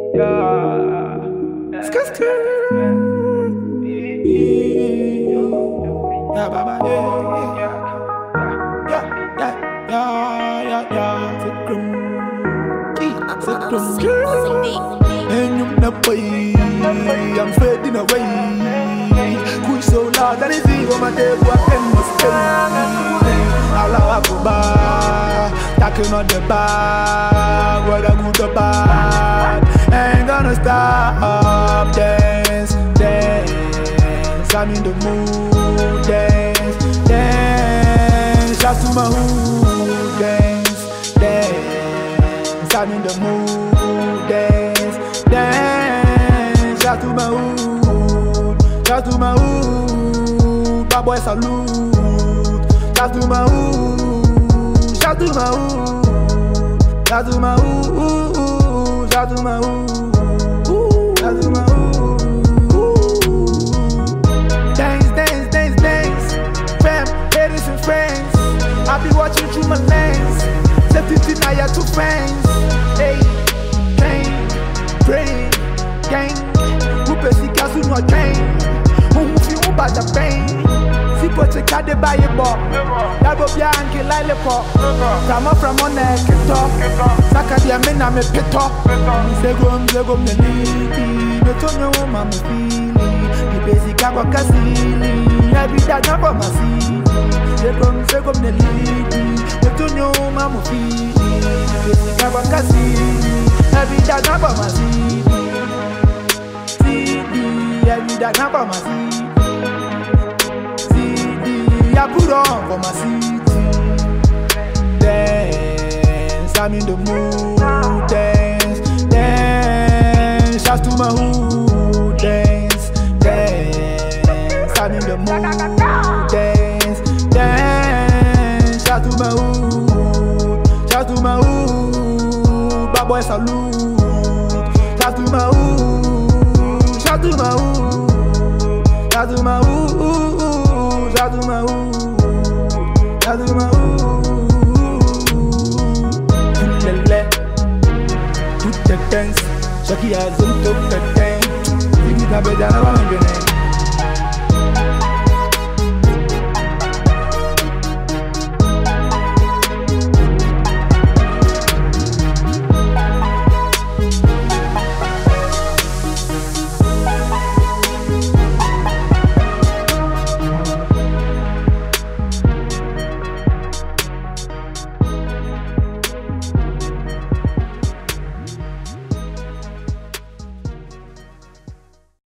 Yeah. Skr. Yeah, baba, yeah. And you're not way, I'm fading away. Quit so loud that it's even my day, what can must stay. Allow up to bar, talking on the bar, what a good bad. Ain't gonna stop, dance. I'm in the mood, dance. Shout to my hood, dance. I'm in the mood, dance. Shout to my hood, bad boy salute. Shout to my hood, shout to my hood, shout to my hood, shout to my hood, shout to my hood. Dance, fam, haters and friends. I be watching through my lens. 17 I had 2 friends. Hey, brain, gang. Who basically has no gain? Who feel bad the pain? Si poche kade baye bo. Yabo bia anke laile po. From on neck talk. Saka dia mena me peto. Zegom ne lidi. Me tonyo ma me fili. Me basically kwa kasili. Every day na kwa masi. Zegom ne lidi. Me tonyo ma me fili. Me basically kwa kasili. Every day na kwa masi. Every day na kwa masi. I put on for my city. Dance, I'm in the mood. Dance, shout to my hood. Dance, I'm in the mood. Dance, shout to my hood, bad boy salute. Shout to my hood, shout to my hood, shout to my hood. Shout to my hood, shout to my hood. Put the dance, Shaki has on top the dance. Give me the bed and I'm